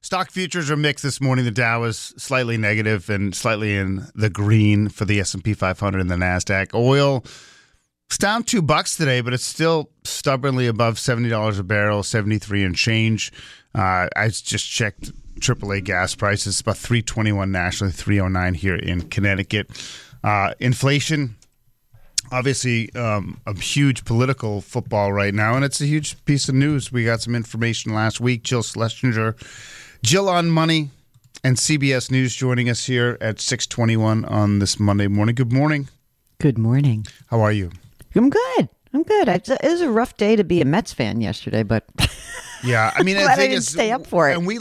Stock futures are mixed this morning. The Dow is slightly negative and slightly in the green for the S&P 500 and the NASDAQ. Oil it's down $2 today, but it's still stubbornly above $70 a barrel, 73 and change. I just checked AAA gas prices, about $3.21 nationally, $3.09 here in Connecticut. Inflation, obviously a huge political football right now, and it's a huge piece of news. We got some information last week. Jill Schlesinger, Jill on Money, and CBS News joining us here at 6:21 on this Monday morning. Good morning. Good morning. How are you? I'm good. It was a rough day to be a Mets fan yesterday, but yeah, I mean, I didn't stay up for it. And we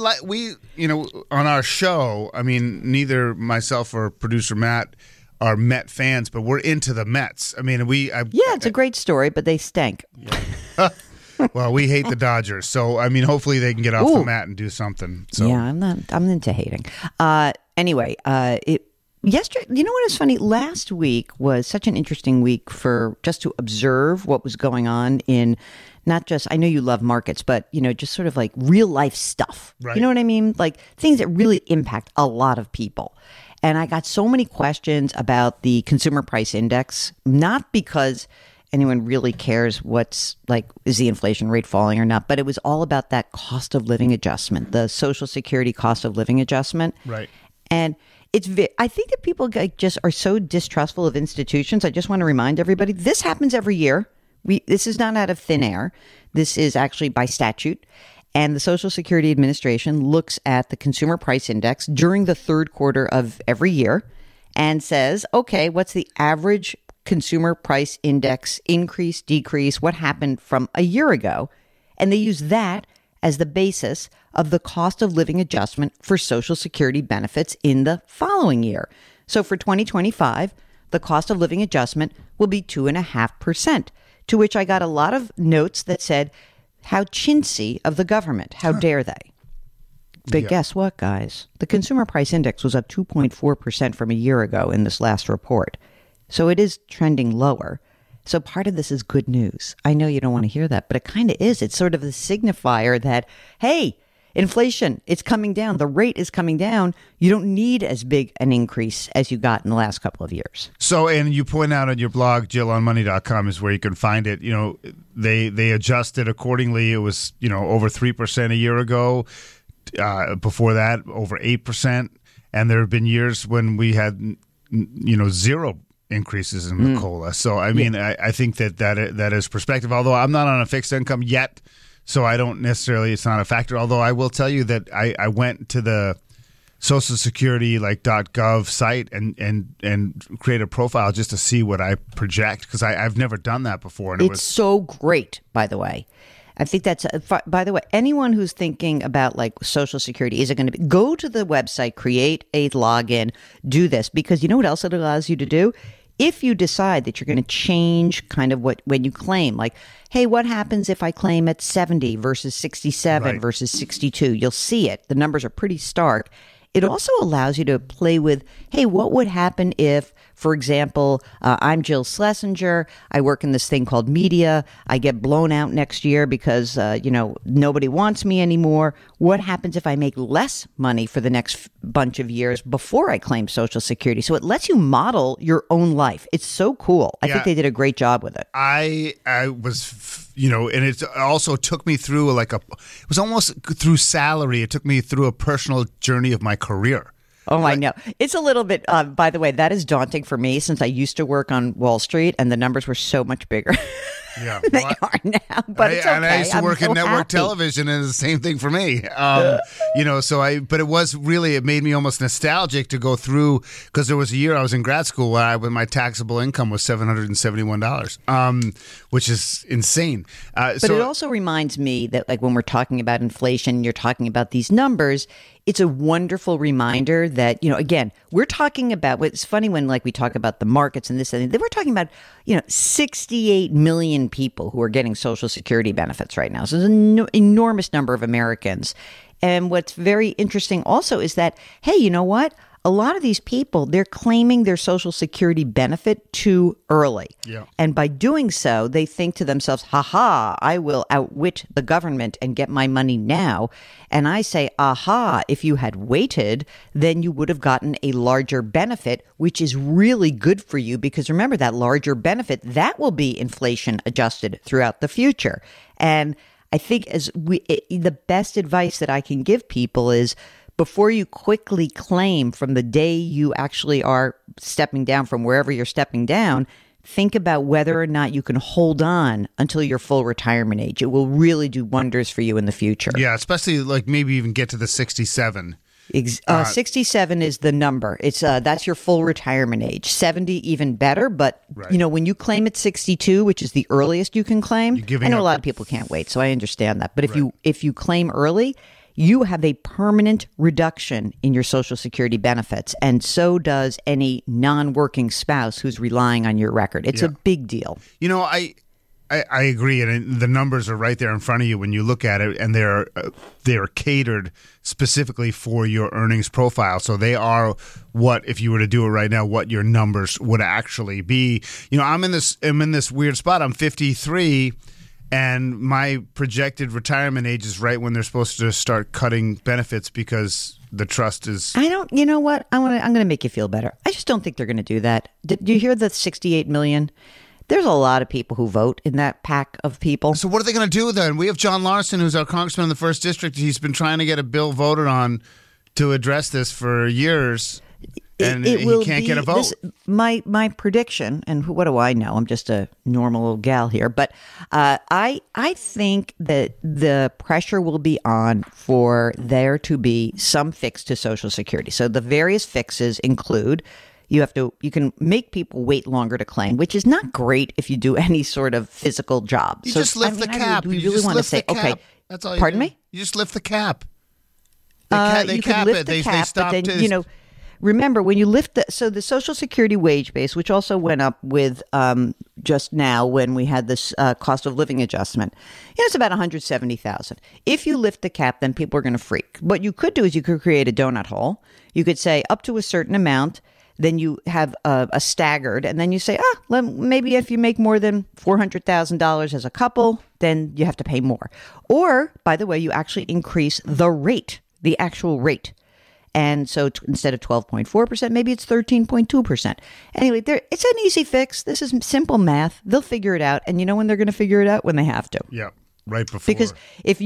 on our show. I mean, neither myself or producer Matt are Met fans, but we're into the Mets. I mean, it's a great story, but they stank. Yeah. Well, we hate the Dodgers, so I mean, hopefully they can get off the mat and do something. So. Yeah, I'm into hating. Anyway, yesterday, you know what is funny? Last week was such an interesting week for just to observe what was going on in not just, I know you love markets, but, just sort of like real life stuff. Right. You know what I mean? Like things that really impact a lot of people. And I got so many questions about the consumer price index, not because anyone really cares is the inflation rate falling or not, but it was all about that cost of living adjustment, the Social Security cost of living adjustment. Right. And I think that people just are so distrustful of institutions. I just want to remind everybody, this happens every year. This is not out of thin air. This is actually by statute. And the Social Security Administration looks at the consumer price index during the third quarter of every year and says, okay, what's the average consumer price index increase, decrease, what happened from a year ago? And they use that as the basis of the cost of living adjustment for Social Security benefits in the following year. So for 2025, the cost of living adjustment will be 2.5%, to which I got a lot of notes that said, how chintzy of the government. How dare they? But guess what, guys? The consumer price index was up 2.4% from a year ago in this last report. So it is trending lower. So part of this is good news. I know you don't want to hear that, but it kind of is. It's sort of a signifier that, hey, inflation, it's coming down. The rate is coming down. You don't need as big an increase as you got in the last couple of years. So, and you point out on your blog, JillOnMoney.com is where you can find it. They adjusted accordingly. It was, over 3% a year ago. Before that, over 8%. And there have been years when we had, zero increases in the COLA. So, I mean, I think that is perspective, although I'm not on a fixed income yet. So I don't necessarily, it's not a factor. Although I will tell you that I went to the Social Security .gov site and create a profile just to see what I project, because I've never done that before. And it's so great, by the way. I think that's, by the way, anyone who's thinking about Social Security, is it going to be, go to the website, create a login, do this, because you know what else it allows you to do? If you decide that you're going to change kind of when you claim, hey, what happens if I claim at 70 versus 67 versus 62? You'll see it. The numbers are pretty stark. It also allows you to play with, hey, what would happen if, for example, I'm Jill Schlesinger. I work in this thing called media. I get blown out next year because, nobody wants me anymore. What happens if I make less money for the next bunch of years before I claim Social Security? So it lets you model your own life. It's so cool. I think they did a great job with it. I was, and it also took me through it was almost through salary. It took me through a personal journey of my career. Oh, I know. It's a little bit, by the way, that is daunting for me since I used to work on Wall Street and the numbers were so much bigger than they are now. But it's okay. And I used to work in network television, and it's the same thing for me. But it made me almost nostalgic to go through, because there was a year I was in grad school when my taxable income was $771, which is insane. But it also reminds me that when we're talking about inflation, you're talking about these numbers, it's a wonderful reminder that, again, we're talking about, it's funny when we talk about the markets and this and that, we're talking about, 68 million people who are getting Social Security benefits right now. So there's an enormous number of Americans. And what's very interesting also is that, hey, you know what? a lot of these people, they're claiming their Social Security benefit too early. Yeah. And by doing so, they think to themselves, ha, I will outwit the government and get my money now. And I say, aha, if you had waited, then you would have gotten a larger benefit, which is really good for you because remember that larger benefit, that will be inflation adjusted throughout the future. And I think the best advice that I can give people is before you quickly claim from the day you actually are stepping down from wherever you're stepping down, think about whether or not you can hold on until your full retirement age. It will really do wonders for you in the future. Yeah, especially like maybe even get to the 67. 67 is the number. It's that's your full retirement age. 70 even better, but Right. when you claim at 62, which is the earliest you can claim, giving I know a up lot the- of people can't wait, so I understand that. But if you claim early, you have a permanent reduction in your Social Security benefits, and so does any non-working spouse who's relying on your record. It's a big deal. I agree, and the numbers are right there in front of you when you look at it, and they're catered specifically for your earnings profile. So they are what, if you were to do it right now, what your numbers would actually be. I'm in this weird spot. I'm 53, and my projected retirement age is right when they're supposed to start cutting benefits because the trust is. I don't. You know what? I'm going to make you feel better. I just don't think they're going to do that. Did you hear the 68 million? There's a lot of people who vote in that pack of people. So what are they going to do then? We have John Larson, who's our congressman in the 1st District. He's been trying to get a bill voted on to address this for years, and he can't get a vote. My prediction, and what do I know? I'm just a normal little gal here, but I think that the pressure will be on for there to be some fix to Social Security. So the various fixes include. You can make people wait longer to claim, which is not great if you do any sort of physical job. You just lift the cap. We really want to say, okay, that's all. Pardon me? You just lift the cap. They cap can lift it. the They cap, stop. but then, remember when you lift the Social Security wage base, which also went up with just now when we had this cost of living adjustment, it's about $170,000. If you lift the cap, then people are going to freak. What you could do is you could create a donut hole. You could say up to a certain amount. Then you have a staggered, and then you say, maybe if you make more than $400,000 as a couple, then you have to pay more. Or, by the way, you actually increase the rate, the actual rate. And so instead of 12.4%, maybe it's 13.2%. Anyway, it's an easy fix. This is simple math. They'll figure it out. And you know when they're going to figure it out? When they have to. Yeah. Right before. Because if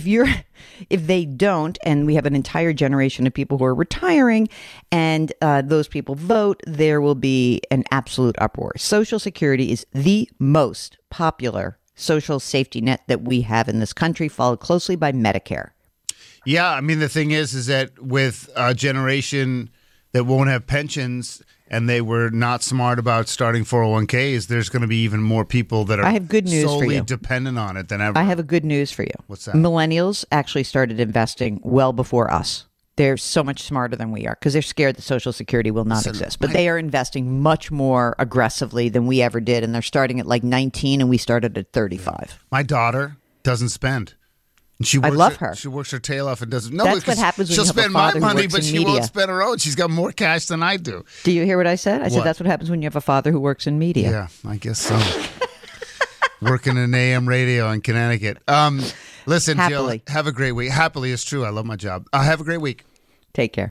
they don't, and we have an entire generation of people who are retiring, and those people vote, there will be an absolute uproar. Social Security is the most popular social safety net that we have in this country, followed closely by Medicare. Yeah, I mean the thing is that with a generation that won't have pensions. And they were not smart about starting 401ks, there's going to be even more people that are I have good news for solely you. dependent on it than ever. I have a good news for you. What's that? Millennials actually started investing well before us. They're so much smarter than we are because they're scared that Social Security will not exist. But they are investing much more aggressively than we ever did. And they're starting at like 19 and we started at 35. My daughter doesn't spend. And I love her. She works her tail off and doesn't. No, That's what happens when she'll you have a spend my father who money, works but in she media. won't spend her own. She's got more cash than I do. Do you hear what I said? I said What? that's what happens when you have a father who works in media. Yeah, I guess so. Working in AM radio in Connecticut. Listen, Happily. Jill, have a great week. Happily is true. I love my job. Have a great week. Take care.